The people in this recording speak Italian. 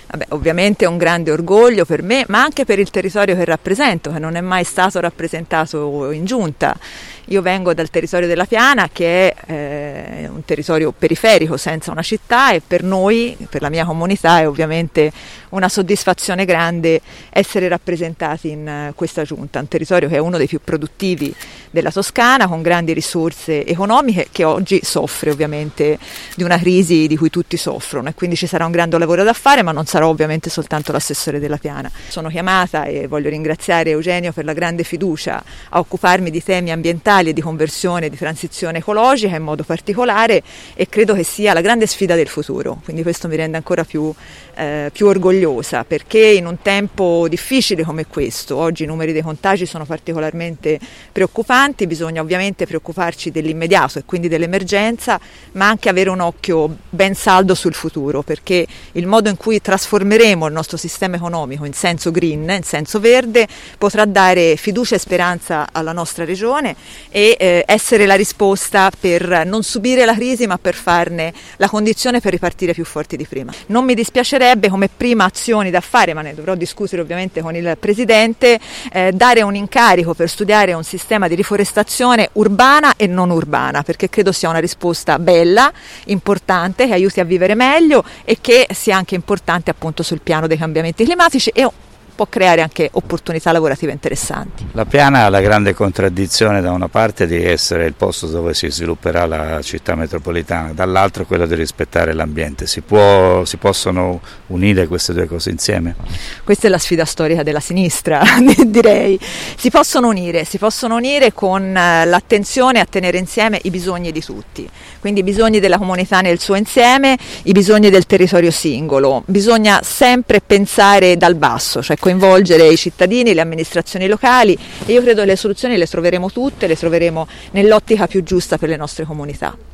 Ovviamente è un grande orgoglio per me, ma anche per il territorio che rappresento, che non è mai stato rappresentato in giunta. Io vengo dal territorio della Piana, che è un territorio periferico senza una città, e per noi, per la mia comunità, è ovviamente una soddisfazione grande essere rappresentati in questa giunta, un territorio che è uno dei più produttivi della Toscana, con grandi risorse economiche, che oggi soffre ovviamente di una crisi di cui tutti soffrono, e quindi ci sarà un grande lavoro da fare, ma non sarò ovviamente soltanto l'assessore della Piana. Sono chiamata, e voglio ringraziare Eugenio per la grande fiducia, a occuparmi di temi ambientali e di conversione e di transizione ecologica in modo particolare, e credo che sia la grande sfida del futuro, quindi questo mi rende ancora più orgogliosa, perché in un tempo difficile come questo, oggi i numeri dei contagi sono particolarmente preoccupanti, bisogna ovviamente preoccuparci dell'immediato e quindi dell'emergenza, ma anche avere un occhio ben saldo sul futuro, perché il modo in cui trasformeremo il nostro sistema economico in senso green, in senso verde, potrà dare fiducia e speranza alla nostra regione e essere la risposta per non subire la crisi, ma per farne la condizione per ripartire più forti di prima. Non mi dispiacerebbe, come prima azioni da fare, ma ne dovrò discutere ovviamente con il Presidente, dare un incarico per studiare un sistema di riforestazione urbana e non urbana, perché credo sia una risposta bella, importante, che aiuti a vivere meglio e che sia anche importante appunto sul piano dei cambiamenti climatici e può creare anche opportunità lavorative interessanti. La Piana ha la grande contraddizione da una parte di essere il posto dove si svilupperà la città metropolitana, dall'altro quello di rispettare l'ambiente. Si possono unire queste due cose insieme? Questa è la sfida storica della sinistra, direi. Si possono unire con l'attenzione a tenere insieme i bisogni di tutti, quindi i bisogni della comunità nel suo insieme, i bisogni del territorio singolo. Bisogna sempre pensare dal basso, cioè coinvolgere i cittadini, le amministrazioni locali, e io credo che le soluzioni le troveremo tutte, le troveremo nell'ottica più giusta per le nostre comunità.